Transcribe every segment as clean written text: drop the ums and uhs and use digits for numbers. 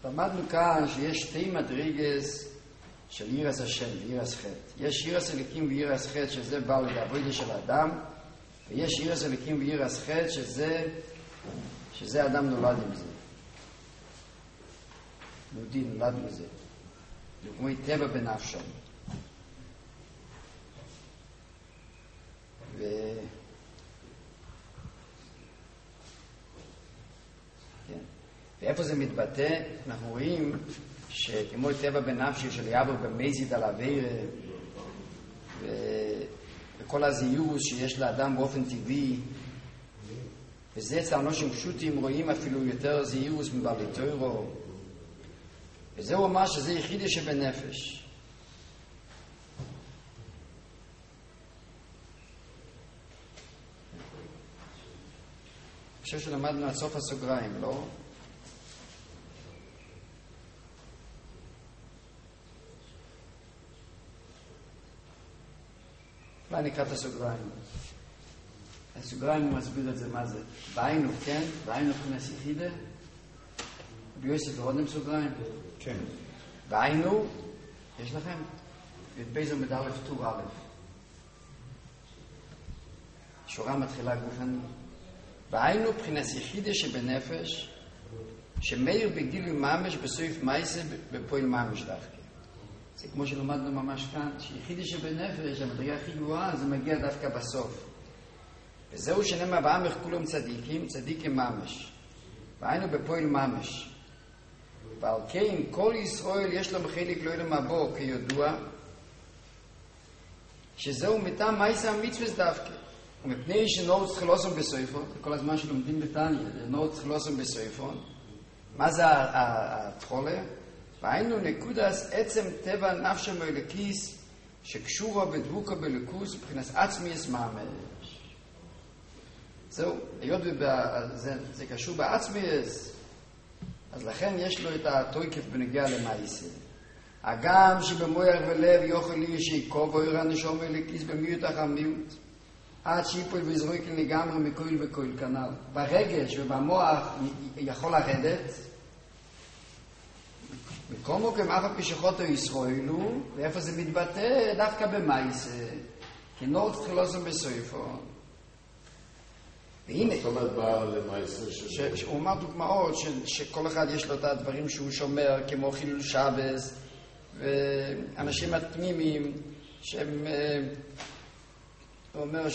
למדנו כאן שיש שתי מדרגות של יראת השם ויראת חטא. יש יראת אלוקים ויראת חטא שזה בא לידי עבודה של האדם, ויש יראת אלוקים ויראת חטא שזה אדם נולד עם זה. יהודי נולד עם זה. זה כמו טבע בנפשו. ואיפה זה מתבטא? אנחנו רואים שכמו טבע בנפשי של יעבור במזיד על העבירה וכל הזיוס שיש לאדם באופן טבעי, וזה אצל אנשים פשוטים רואים אפילו יותר זיוס מבעלי תורה, וזה הוא אמר שזה יחידי שבנפש. אני חושב שלמדנו עד סוף הסוגריים, לא? אולי נקרא את הסוגריים. הסוגריים הוא מסביר את זה, מה זה? בעינו, כן? בעינו כנס יחידה? ביוסף ועודם סוגריים? כן. בעינו, יש לכם? בבייזו מדלף טור א'. שורה מתחילה גופני. בעינו בכנס יחידה שבנפש, שמאיר בגילוי ממש בסוף מייסה בפועל ממש דווקא. זה כמו שלמדנו ממש כאן, שיחידי שבנפש, המדרגה הכי גבוהה, זה מגיע דווקא בסוף. וזהו שנאמר בעמך כולם צדיקים, צדיקים ממש. והיינו בפועל ממש. ועל כן, כל ישראל יש לו חלק לא ילם הבוא, כידוע, שזהו מטעם מייסה המצווה דווקא. ומפני שנור צריך לעשות בסופון, כל הזמן שלומדים בתניא, נור צריך לעשות בסופון. מה זה התחולה? והיינו נקודס עצם טבע נפש המלכיס שקשורה בדבוקה בלכוס מבחינת עצמיס ממש. זהו, היות זה קשור בעצמיס, אז לכן יש לו את התוקף בנגיע למעשה. הגם שבמוח ולב יוכל לי שיקוב או יראה נשום מלכיס במיעוט החמיעוט, עד שיפול ויזרוק לגמרי מכל וכל כנ"ל. ברגש ובמוח יכול לרדת, מכל מוקם אף על פי שחוטו ישרואלו, ואיפה זה מתבטא? דווקא במייסה, כי נור תחילוסם בסויפון. והנה, זאת אומרת בא למייסה הוא אומר דוגמאות שכל אחד יש לו את הדברים שהוא שומר, כמו חילול שבס, ואנשים התמימים, שהם, הוא אומר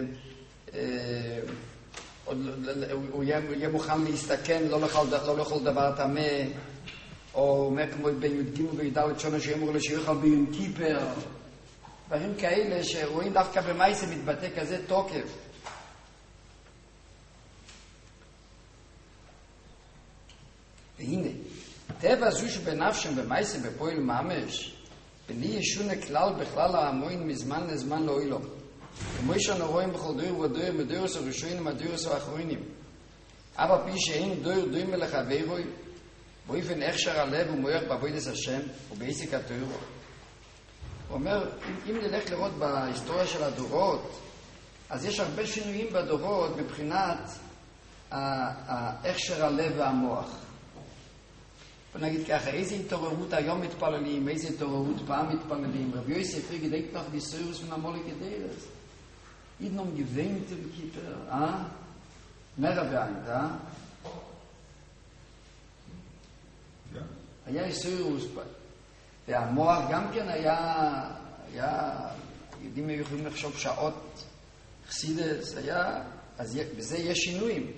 הוא יהיה מוכן להסתכן, לא לאכול דבר טמא, או אומר כמו בי"ג ובי"ד שונה שאמרו לו שיוכל ביום כיפר, דברים כאלה שרואים דווקא במייסה מתבטא כזה תוקף. והנה, טבע זו שבנפשם במייסה בפועל ממש, בלי ישונה כלל בכלל המוין מזמן לזמן לא אילו. כמו שאנו רואים בכל דור ודור מדורס הראשונים הדורס האחרונים. אבל פי שאין דור מלך אבירוי, באופן הכשר הלב ומויח בעבודת השם ובעסק התורה. הוא אומר, אם נלך לראות בהיסטוריה של הדורות, אז יש הרבה שינויים בדורות מבחינת הכשר הלב והמוח. בוא נגיד ככה, איזה התעוררות היום מתפללים, איזה התעוררות פעם מתפללים. רבי יוסף גדייק noch die Säures von Amole Gedeles. Idnom gewähnt im Kippur, mehr beeint, היה איסורוס, והמוח גם כן היה, יודעים היו יכולים לחשוב שעות חסידס, אז בזה יש שינויים.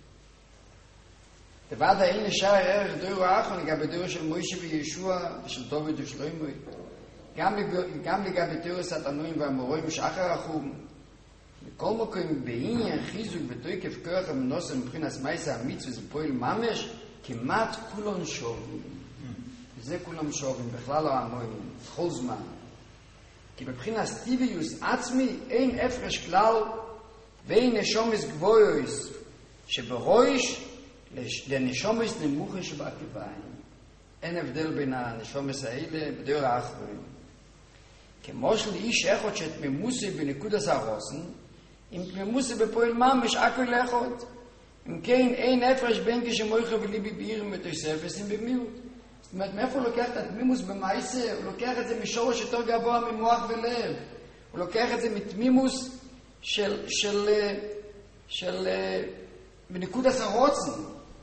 לבד אין נשאר ערך דור האחרון לגבי דור של מוישה וישוע ושל דוד ושלמה. גם לגבי דור סתנויים והמורים שאחר החום. בכל מקום בעניין חיזוק ותוקף כוח המנוסה מבחינת מייסה המצווה זה פועל ממש כמעט כולן שורים. וזה כולם שורים, בכלל לא המורים, בכל זמן. כי מבחינת סטיביוס עצמי אין הפרש כלל ואין נשומס גבויוס שבראש לנשומס נמוכה שבעקביים. אין הבדל בין הנשומס האלה בדור האחרונים. כמו של איש אחד שאת ממוסה בנקודת הרוסן, אם ממוסה בפועל ממש הכל אחד. אם כן, אין הפרש בין כשמויכה וליבי בעיר מתוספס עם במיעוט. זאת אומרת, מאיפה הוא לוקח את התמימוס במעשה? הוא לוקח את זה משורש יותר גבוה ממוח ולב. הוא לוקח את זה מתמימוס של בניקוד הסרוצן.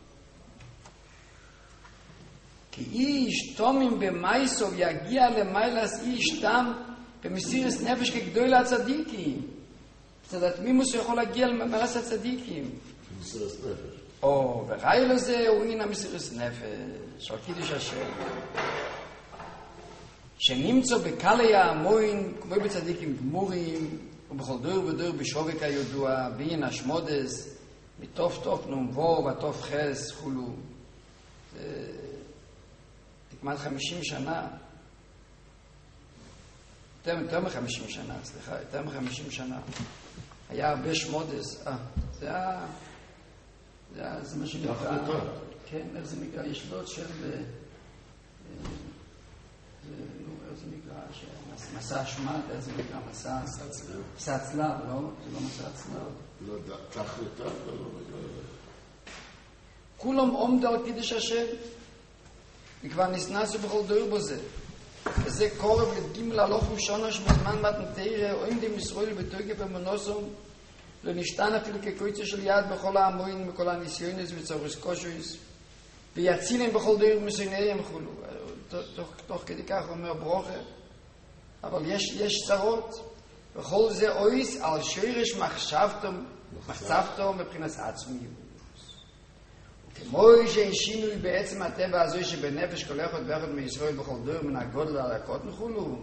כי איש תומים במייסו יגיע למיילס איש תם במסירת נפש כגדול הצדיקים. מצד התמימוס הוא יכול להגיע למיילס הצדיקים. מסירת נפש. וראי לזה הוא הנה מסירת נפש, או קידוש השם. שנמצא בקלי המוין, כמו בצדיקים גמורים, ובכל דור ודור בשובק הידוע, בעין השמודס, בתוף תוף נומבו, בתוף חס, חולו. כמעט 50 שנה. יותר מ-50 שנה, סליחה, יותר מ-50 שנה. היה הרבה שמודס. זה מה שנקרא. כן, איך זה נקרא? יש דוד של... איך זה נקרא? מסע השמד, איך זה נקרא? מסע הצלב, לא? זה לא מסע הצלב. לא יודע, כך יותר, לא יודע. כולם עומדו על קידוש השם. וכבר נסנסו בכל דור בזה. וזה קורב לגימל הלוך משונש בזמן מתנתרא, עומדים ישראל בתוקף אמונוסום, לא נשתן אפילו כקויצה של יד בכל העמוין, בכל הניסיונס וצורס קושויס, ויצילם בכל דור מסויניהם חולו. תוך כדי כך אומר ברוכה. אבל יש צרות. בכל זה אויס על שורש מחשבתו מבחינת עצמיות. כמו שאין שינוי בעצם הטבע הזו שבנפש כל אחד ואחד מישראל בכל דור מן הגודל הלקות מחולו.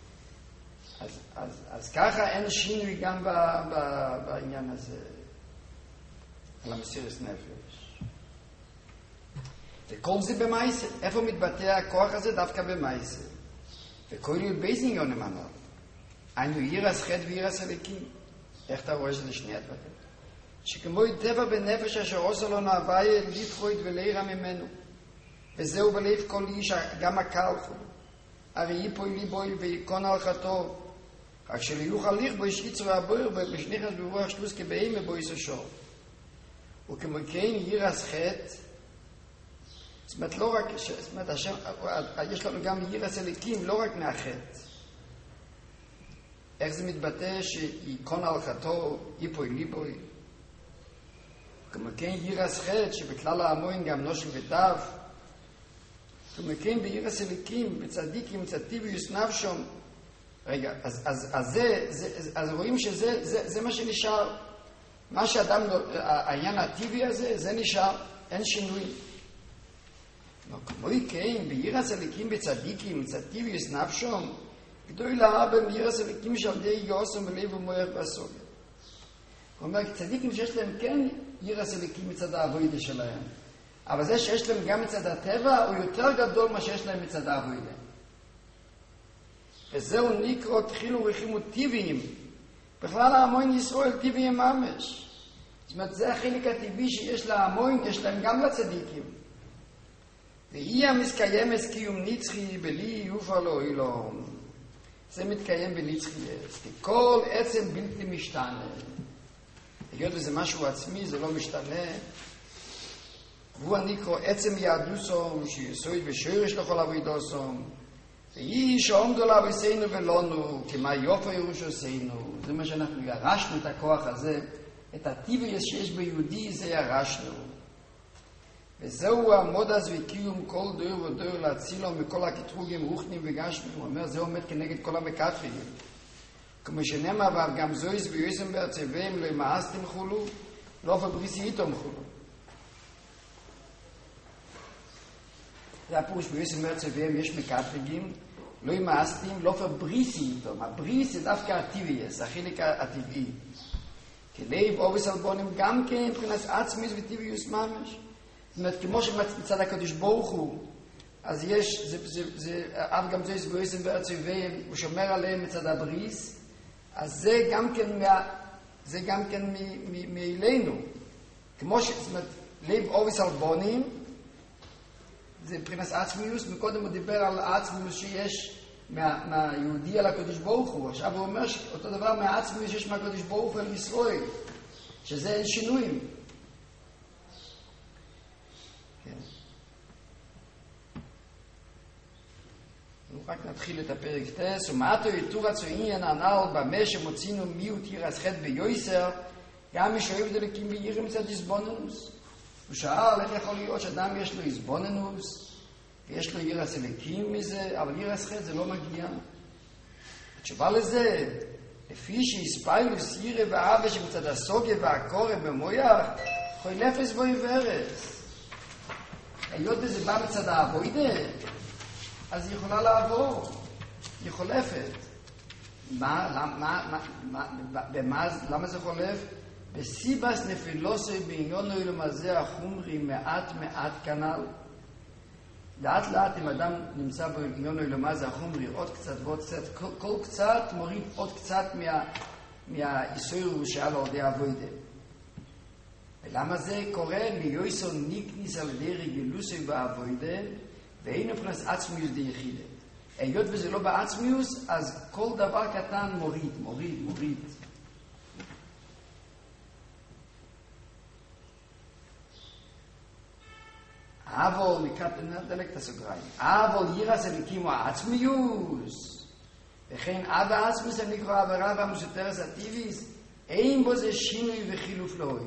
אז ככה אין שינוי גם בעניין הזה, על המסירת נפש. וכל זה במעשה. איפה מתבטא הכוח הזה? דווקא במעשה. וכל בייזניון אמר, היינו ירס חטא וירס הליקים. איך אתה רואה שזה שני הדברים? שכמו טבע בנפש אשר עושה לו נהוויה לפחוית ולירה ממנו. וזהו בלב כל איש, גם הקל חו. הרי ייפוי ליבוי ויקון על חטאו. רק שלא יוכל לכבו יש יצרו הבור ובשניכנס ברוח שלוס כבאים ובו יסשור. וכמו כן ירס חטא, זאת אומרת לא רק, זאת אומרת השם, יש לנו גם ירס הליקים, לא רק מהחטא. איך זה מתבטא שיקון על חטאו, ייפוי ליבוי. כמו כן ירס חטא, שבכלל העמוין גם נושם וטב. כמו כן בירס הליקים, בצדיקים, צדיביוס נפשום. רגע, אז רואים שזה מה שנשאר. מה שאדם, העניין הטבעי הזה, זה נשאר, אין שינוי. כמו כן, בירס הליקים, בצדיקים, צדיביוס נפשום, גדול להרבה בירס הליקים שעל די יוסם בלב ומוח והסוגר. הוא אומר, צדיקים שיש להם כן ירס הליקים מצד העבודה שלהם. אבל זה שיש להם גם מצד הטבע, הוא יותר גדול מה שיש להם מצד העבודה. וזהו נקרא תחילו רחימות טבעיים. בכלל ההמון ישראל טבעיים ממש. זאת אומרת, זה החלק הטבעי שיש להמון, יש להם גם לצדיקים. והיא המסקיימת קיום נצחי בלי יופה לא אילום. זה מתקיים בנצחי יש. כי כל עצם בלתי משתנה. היות וזה משהו עצמי, זה לא משתנה. והוא הנקרא עצם יהדוסום, שיסוד ושורש לכל עבודוסום. והיא שעומדו לה עשינו ולונו, כמה יופי ירוש עשינו. זה מה שאנחנו ירשנו את הכוח הזה. את הטבעי שיש ביהודי, זה ירשנו. וזהו המודס וקיום כל דור ודור להצילו מכל הקטרוגים רוחנים וגשמים. הוא אומר, זה עומד כנגד כל המקטרים. כמו שנאמר, גם זויס ויוסם בהרצבם לא ימאסתם חולו, לא פבריסי איתום חולו. זה הפירוש ביוסם בהרצבם, יש מקטרגים, לא ימאסתם, לא פבריסי איתום. הבריס זה דווקא הטבעי, זה החלק הטבעי. כלב אובס אלבונים גם כן, מבחינת עצמיס וטבעיוס ממש. זאת אומרת, כמו שמצד הקדוש ברוך הוא, אז יש, אף גם זויס ויוסם בהרצבם, הוא שומר עליהם מצד הבריס, אז זה גם כן מאלינו. כמו ש... זאת אומרת, לב אוביס אלבונים, זה מבחינת עצמיוס, מקודם הוא דיבר על עצמיוס שיש מהיהודי על הקדוש ברוך הוא. עכשיו הוא אומר שאותו דבר מהעצמיוס שיש מהקדוש ברוך הוא על ישראל, שזה אין שינויים. כן. רק נתחיל את הפרק טס, ומעטו יתור הצועין הנ"ל במה שמוצינו מיעוט ירס חטא ביוסר, גם מי שאוהב דלקים ויראים מצד איזבוננוס. הוא שאל איך יכול להיות שאדם יש לו איזבוננוס, ויש לו ירס אלקים מזה, אבל ירס חטא זה לא מגיע. התשובה לזה, לפי שהספיילוס ירא ואהבה שמצד הסוגיה והקורא במויח, חוי נפש בו יברס. היות וזה בא מצד האבוידה, אז היא יכולה לעבור, היא חולפת. למה זה חולף? בסיבס נפילוסי בעניון ולמזה החומרי מעט כנל. לאט לאט אם אדם נמצא בעניון ולמזה החומרי עוד קצת ועוד קצת, כל קצת מוריד עוד קצת מהאיסור שהיה לו עודי אבוידה. ולמה זה קורה? ליוסו ניקניס על ידי רגילוסי באבוידה, ואין מבחינת עצמיוס די יחידת. היות וזה לא בעצמיוס, אז כל דבר קטן מוריד. אבל, נדלק את הסוגריים, אבל ירס הליקימו העצמיוס, וכן אב העצמיוס הנקרא עבירה והמוסתרס הטיביס, אין בו זה שינוי וחילוף לא.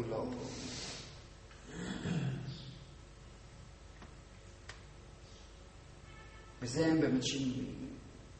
וזה הם באמת שינויים.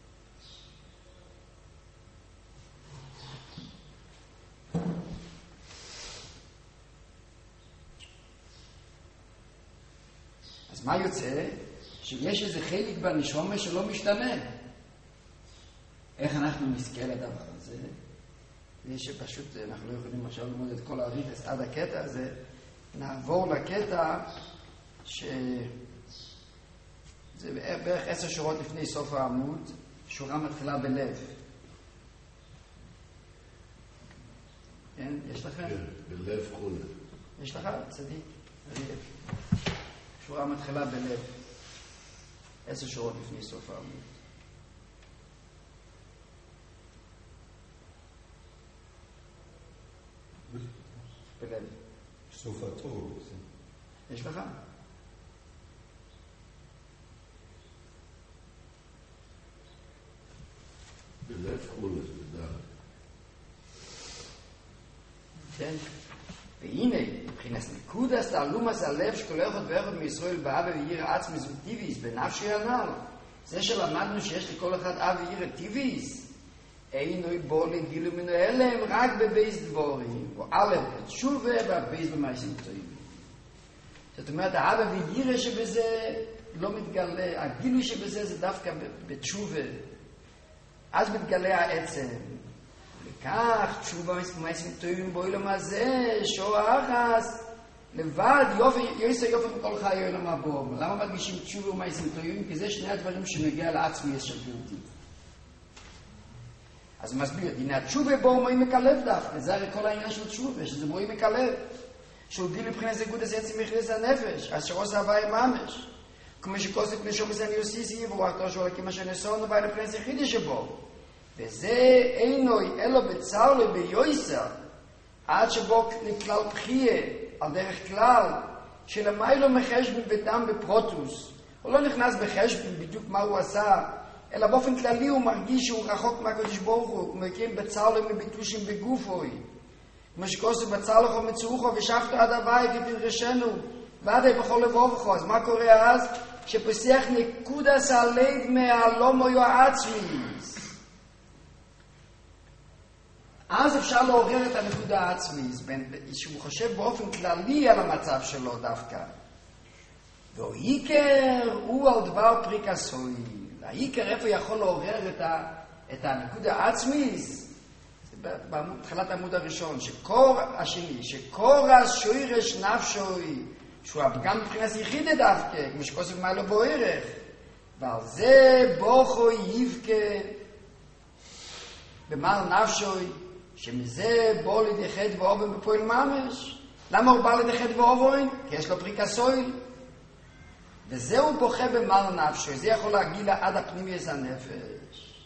אז מה יוצא? שיש איזה חלק בנשמה שלא משתנה. איך אנחנו נזכה לדבר הזה? זה שפשוט אנחנו לא יכולים עכשיו ללמוד את כל הריבס עד הקטע הזה. נעבור לקטע זה בערך 10 שורות לפני סוף העמוד, שורה מתחילה בלב. כן? יש לכם? כן, בלב כולה. יש לך? צדיק. שורה מתחילה בלב. 10 שורות לפני סוף העמוד. בלב. סוף הטוב. יש לך? בלב כולה, תדע. כן? והנה, מבחינת נקודס תעלומס הלב שכל אחד ואחד מישראל באהבה וירא עצמיס וטיביס בנפשי הנ"ל. זה שלמדנו שיש לכל אחד אהבה וירא טיביס, אינו בו לגילו ממנו אלם רק בבייס דבורים, או א' בתשובה והבייס במעשים טובים. זאת אומרת, האהבה וירא שבזה לא מתגלה, הגילוי שבזה זה דווקא בתשובה. אז מתגלה העצם. וכך תשובה מעשים טובים בעולם הזה, שור האחס, לבד יופי מכל חיי עולם הבא. למה מרגישים תשובה ומעשים טובים? כי זה שני הדברים שנגיע לעצמי של גאותי. אז מסביר, הנה התשובה בו מוי מקלב דווקא, זה הרי כל העניין של תשובה, שזה מוי מקלב, שהוא גיל לבחינת זה גודס עצם מכניס הנפש, אז שרוס הוואי ממש. כמו שכוסף נשום מסעני עוסיסי, והוא אכתו שהוא לקים אשר נסון, ובא לבחינת זה חידי שבו. וזה אינוי, אלו בצר לו ביוסר, עד שבו לכלל בחייה, על דרך כלל, שלמי לא מחשבן בדם בפרוטוס, הוא לא נכנס בחשבן בדיוק מה הוא עשה, אלא באופן כללי הוא מרגיש שהוא רחוק מהקדוש ברוך הוא מכיר בצר לו מביטושים בגופוי. כמו שכוסף בצר לכו מצורוכו ושפטו עד הווי כתדרשנו, ועדי בכל לבובכו. אז מה קורה אז? שפסיח נקודס הלב מהלומו יועצמיס. אז אפשר לעורר את הנקודה העצמית, שהוא חושב באופן כללי על המצב שלו דווקא. והעיקר הוא על דבר פריקסוי. העיקר איפה יכול לעורר את הנקודה העצמית, בהתחלת העמוד הראשון, השני, שקורס שוירש נפשוי, שהוא גם מבחינת יחידה דווקא, כמו שכוסף מה לו בו ערך. ועל זה בוכו יבכה במעל נפשוי, שמזה בוא לידי חטא ואובן בפועל ממש. למה הוא בא לידי חטא ואובן? כי יש לו פריקסוי. וזהו בוכה במעל נפשו, זה יכול להגיע עד הפנימיוס הנפש.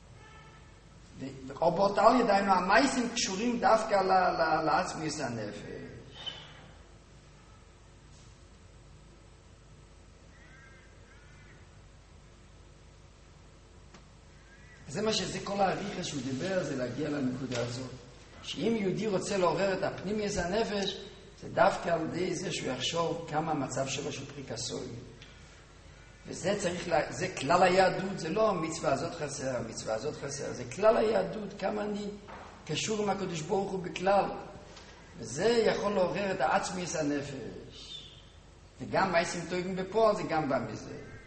או באותה על ידיינו, המייסים קשורים דווקא לעצמיוס הנפש. זה מה שזה כל העריכה שהוא דיבר, זה להגיע לנקודה הזאת. שאם יהודי רוצה לעורר את הפנימיוס הנפש, זה דווקא על ידי זה שהוא יחשוב כמה המצב שלו שהוא פריקסוי. וזה צריך, זה כלל היהדות, זה לא המצווה הזאת חסר, המצווה הזאת חסר, זה כלל היהדות, כמה אני קשור עם הקדוש ברוך הוא בכלל. וזה יכול לעורר את העצמיוס הנפש. וגם מעשים טובים בפועל זה גם בא מזה.